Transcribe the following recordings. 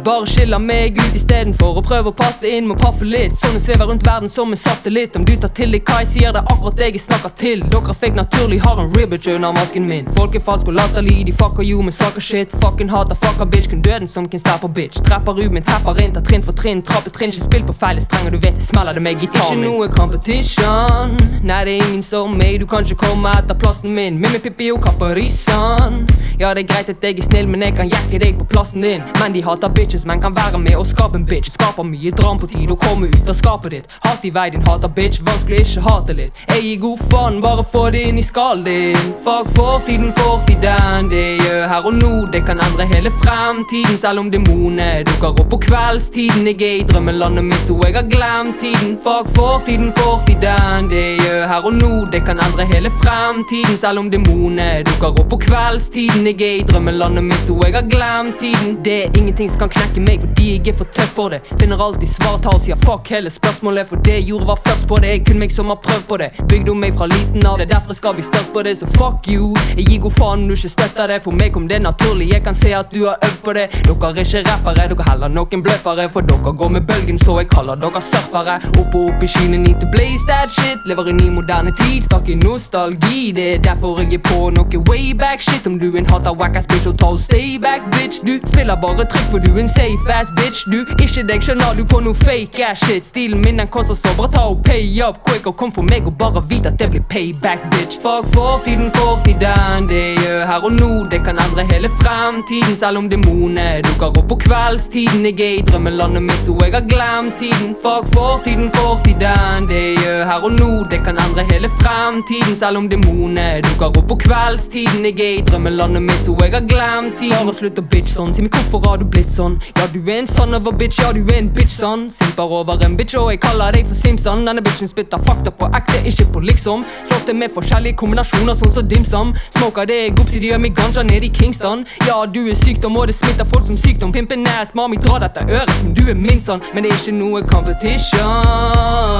Bare skiller meg ut I stedet for å prøve å passe inn. Må paffe litt, sånn jeg svever rundt verden som en satellitt. Om du tar til deg hva jeg sier, det akkurat jeg snakker til. Dere fake naturlig har en ribbage under masken min. Folk falsk og latterlig, de fucker jo med saker shit. Fucking hater, fucker bitch, kun døden som kan stå på bitch. Trapper ut min hepper inn, tar trinn for trinn. Trappetrinn, ikke spill på feil strenger, du vet det smeller det med gitar min. Ikke noe competition, nei det ingen som meg. Du kan ikke komme etter plassen min. Med Pippi og Kaparisan. Ja det greit at jeg snill, men jeg kan jekke deg på plassen din. Men de hater bitches, men kan være med og skape en bitch. Skaper mye dram på tid og komme ut av skapet ditt. Hat I vei din hater bitch, vanskelig ikke hate litt. Jeg gir god faen, bare få det inn I skallen din. Fuck fortiden, fortiden, det gjør her og nå. Det kan endre hele fremtiden, selv om demoner dukker opp på kveldstiden. Jeg I drømmelandet mitt, så jeg har glemt tiden. Fuck fortiden, fortiden, det gjør her og nå. Det kan endre hele fremtiden, selv om demoner dukker opp på kveldstiden. Jeg I drømmelandet mitt, så jeg har glemt tiden. Det ingenting som kan knekke meg, fordi jeg for tøff for det. Finner alltid svar, tar og sier fuck hele spørsmålet. For det jeg gjorde var først på det, jeg kun meg som har prøvd på det. Bygde om meg fra liten av det, derfor skal vi størst på det. Så fuck you, jeg gir god faen du ikke støtter det. For meg kom det naturlig, jeg kan se at du har øvd på det. Dere ikke rappere, dere heller noen bløffere. For dere går med bølgen, så jeg kaller dere surfere. Opp og opp I skyene, need to blaze that shit. Lever I ny moderne tid, stakk I nostalgi. Det derfor jeg på noe way back shit. Om du en hater wackass bitch, og ta og stay back bitch. Du spiller bare trykk, for du en safe ass bitch. Du ikke deg, skjønner du på noe fake ass shit. Stilen min den koster så, bare ta og pay up quick. Og kom for meg og bare vite at det blir payback bitch. Fuck fortiden, fortiden, det gjør her og nå. Det kan endre hele fremtiden, selv om demoner dukker opp på kveldstiden. Jeg I drømmelandet mitt, så jeg har glemt tiden. Fuck fortiden, fortiden, det gjør her og nå. Det kan endre hele fremtiden, selv om demoner dukker opp på kveldstiden. Jeg I drømmelandet mitt, så jeg har glemt tiden. Bare slutt å bitch sånn, si meg hvorfor har du blitt sånn? Ja du en son of a bitch, ja du en bitch sånn. Simper over en bitch, og jeg kaller deg for Simpson. Denne bitchen spytter fakta på ekte, ikke på liksom. Slått det med forskjellige kombinasjoner, sånn som dimsum. Smoker det jeg opp, så de gjør meg ganja ned I Kingston. Ja du sykdom, og det smitter folk som sykdom. Pimpen ass, mami dra dette øret som du min son. Men det ikke noe competition.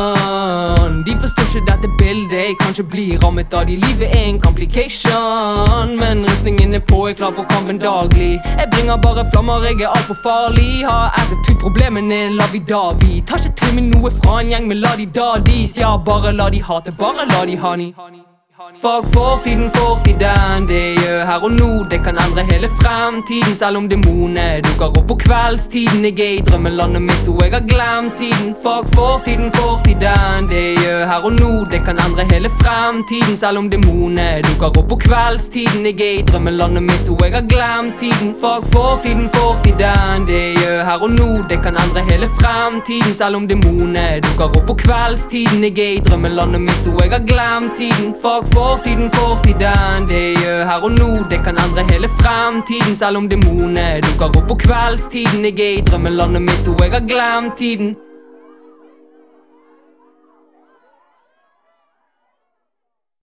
De forstår ikke dette bildet, jeg kan ikke bli rammet av de. Livet en complication, men rustningen på, jeg klar for kampen daglig. Jeg bringer bare flammer, jeg alt for farlig. Har attitude, problemene la vi da vi. Tar ikke til meg noe fra en gjeng, men la de da dis. Ja, bare la de hate, bare la de honey. Fuck fortiden, fortiden, det gjør her og nå. Det kan endre hele fremtiden, selv om demoner dukker opp på kveldstiden. Jeg I drømmelandet mitt, så jeg har glemt tiden. Fuck fortiden, fortiden, det gjør her og nå. Det kan endre hele fremtiden, selv om demoner dukker opp på kveldstiden. Jeg I drømmelandet mitt, så jeg har glemt tiden. Fuck fortiden, fortiden, det gjør her og nå. Det kan endre hele fremtiden, selv om demoner dukker opp på kveldstiden. Jeg I drømmelandet mitt, så jeg har glemt tiden. Fuck fortiden, fortiden, det gjør her og nå. Det kan endre hele fremtiden, selv om demoner dukker opp på kveldstiden. Jeg I drømmelandet mitt, så jeg har glemt tiden.